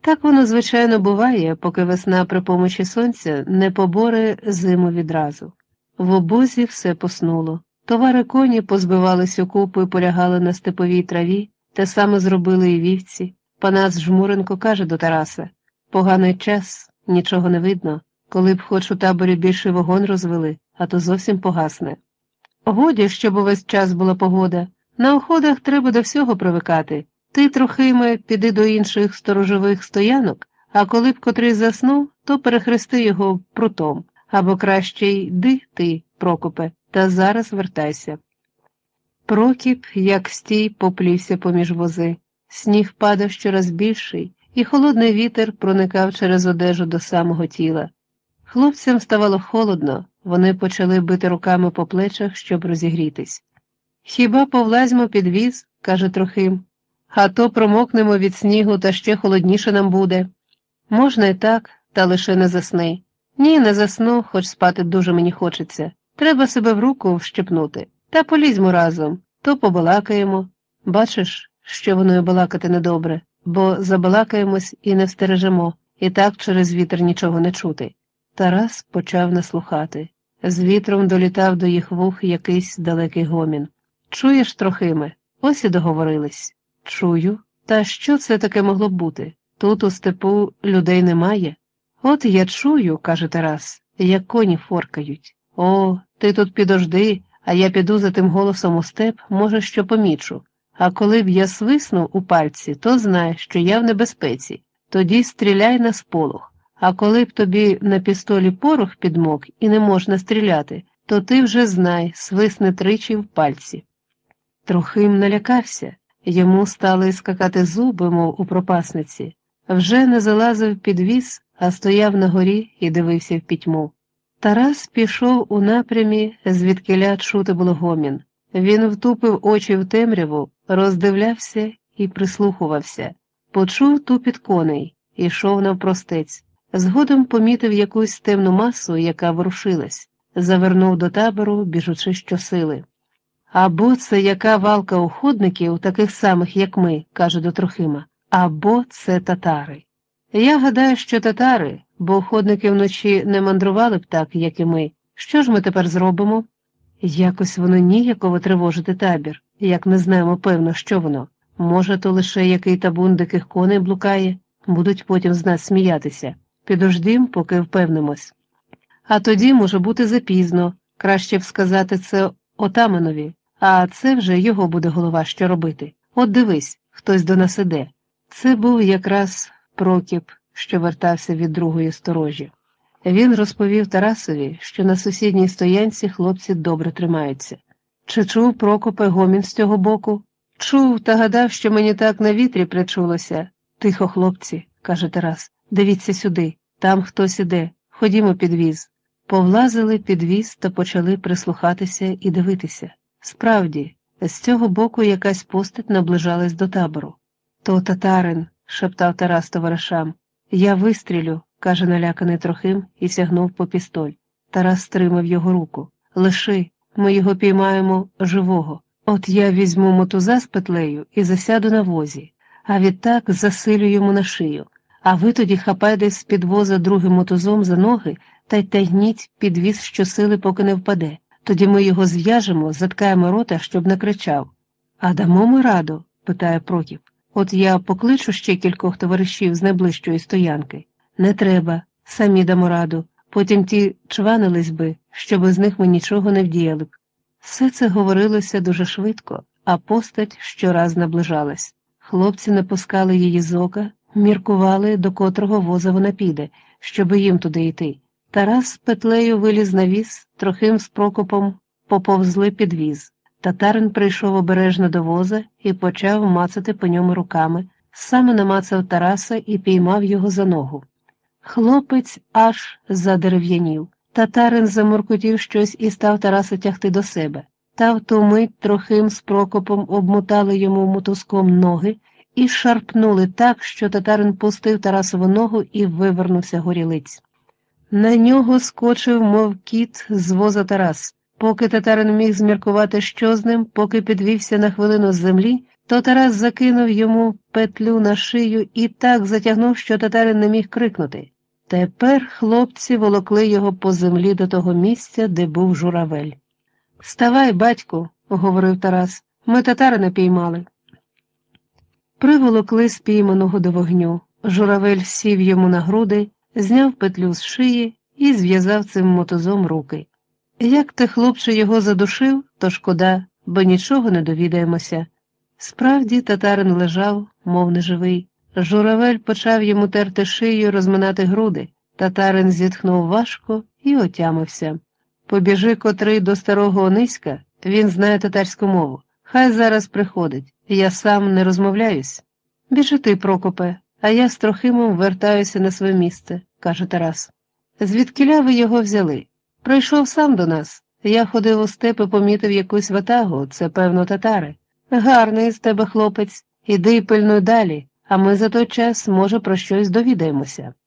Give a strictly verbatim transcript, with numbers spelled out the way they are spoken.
Так воно, звичайно, буває, поки весна при помочі сонця не поборе зиму відразу. В обозі все поснуло. Товари коні позбивались у купу і полягали на степовій траві, те саме зробили і вівці. Панас Жмуренко каже до Тараса: «Поганий час, нічого не видно, коли б хоч у таборі більший вогонь розвели, а то зовсім погасне». Годі, щоб увесь час була погода. На оходах треба до всього привикати. Ти, Трохиме, піди до інших сторожових стоянок, а коли б котрий заснув, то перехрести його прутом. Або краще йди ти, Прокопе, та зараз вертайся. Прокіп, як стій, поплівся поміж вози. Сніг падав щораз більший, і холодний вітер проникав через одежу до самого тіла. Хлопцям ставало холодно, вони почали бити руками по плечах, щоб розігрітись. «Хіба повлазьмо під віз?» – каже Трохим. «А то промокнемо від снігу, та ще холодніше нам буде». «Можна і так, та лише не засни». «Ні, не засну, хоч спати дуже мені хочеться. Треба себе в руку вщепнути. Та полізьмо разом, то побалакаємо. Бачиш, що воно й балакати недобре, бо забалакаємось і не встережемо, і так через вітер нічого не чути». Тарас почав наслухати. З вітром долітав до їх вух якийсь далекий гомін. «Чуєш, Трохиме? Ось і договорились». «Чую. Та що це таке могло б бути? Тут у степу людей немає». «От я чую, – каже Тарас, – як коні форкають. О, ти тут підожди, а я піду за тим голосом у степ, може, що помічу. А коли б я свиснув у пальці, то знай, що я в небезпеці. Тоді стріляй на сполох. А коли б тобі на пістолі порох підмок і не можна стріляти, то ти вже знай, свисни тричі в пальці». Трохим налякався. Йому стали скакати зуби, мов у пропасниці. Вже не залазив під віз, а стояв на горі і дивився в пітьму. Тарас пішов у напрямі, звідкиля чути було гомін. Він втупив очі в темряву, роздивлявся і прислухувався. Почув тупіт коней, ішов навпростець. Згодом помітив якусь темну масу, яка ворушилась. Завернув до табору, біжучи щосили. «Або це яка валка уходників, таких самих, як ми», – каже до Трохима, «або це татари». «Я гадаю, що татари, бо уходники вночі не мандрували б так, як і ми. Що ж ми тепер зробимо?» «Якось воно ніяково тривожити табір, як не знаємо певно, що воно. Може, то лише який табун диких коней блукає, будуть потім з нас сміятися. Підождім, поки впевнимось. А тоді може бути запізно, краще б сказати це отаманові, а це вже його буде голова, що робити. От дивись, хтось до нас іде». Це був якраз Прокіп, що вертався від другої сторожі. Він розповів Тарасові, що на сусідній стоянці хлопці добре тримаються. «Чи чув, Прокопе, гомін з цього боку?» «Чув, та гадав, що мені так на вітрі причулося». «Тихо, хлопці», – каже Тарас, – «дивіться сюди, там хтось іде, ходімо під віз». Повлазили під віз та почали прислухатися і дивитися. Справді, з цього боку якась постать наближалась до табору. «То татарин», – шептав Тарас товаришам. «Я вистрілю», – каже наляканий Трохим і сягнув по пістоль. Тарас стримав його руку. «Лиши, ми його піймаємо живого. От я візьму мотуза з петлею і засяду на возі, а відтак засилю йому на шию. А ви тоді хапайте з-під воза другим мотузом за ноги та й тягніть під віз щосили, поки не впаде. Тоді ми його зв'яжемо, заткаємо рота, щоб не кричав». «А дамо ми раду?» – питає Прокіп. «От я покличу ще кількох товаришів з найближчої стоянки». «Не треба, самі дамо раду. Потім ті чванились би, що без них ми нічого не вдіяли б». Все це говорилося дуже швидко, а постать щораз наближалась. Хлопці не пускали її з ока, міркували, до котрого воза вона піде, щоби їм туди йти. Тарас з петлею виліз на віз, Трохим з Прокопом поповзли під віз. Татарин прийшов обережно до воза і почав мацати по ньому руками, саме намацав Тараса і піймав його за ногу. Хлопець аж задерев'янів. Татарин замуркотів щось і став Тараса тягти до себе. Та в ту мить Трохим з Прокопом обмотали йому мотузком ноги і шарпнули так, що татарин пустив Тарасову ногу і вивернувся горілиць. На нього скочив, мов кіт, з воза Тарас. Поки татарин міг зміркувати, що з ним, поки підвівся на хвилину з землі, То Тарас закинув йому петлю на шию і так затягнув, що татарин не міг крикнути. Тепер хлопці волокли його по землі до того місця, де був журавель. «Ставай, батьку», – говорив Тарас, – «ми татарина піймали». Приволокли спійманого до вогню. Журавель сів йому на груди, зняв петлю з шиї і зв'язав цим мотузом руки. Як ти, хлопче, його задушив, то шкода, бо нічого не довідаємося. Справді татарин лежав, мов неживий. Журавель почав йому терти шию, розминати груди. Татарин зітхнув важко і отямився. Побіжи котрий до старого Ониська, він знає татарську мову. Хай зараз приходить, я сам не розмовляюсь. Біжи ти, Прокопе, а я з Трохимом вертаюся на своє місце, каже Тарас. Звідкіля ви його взяли? Прийшов сам до нас. Я ходив у степ і помітив якусь ватагу, це, певно, татари. Гарний з тебе хлопець, іди й пильнуй далі, а ми за той час, може, про щось довідаємося.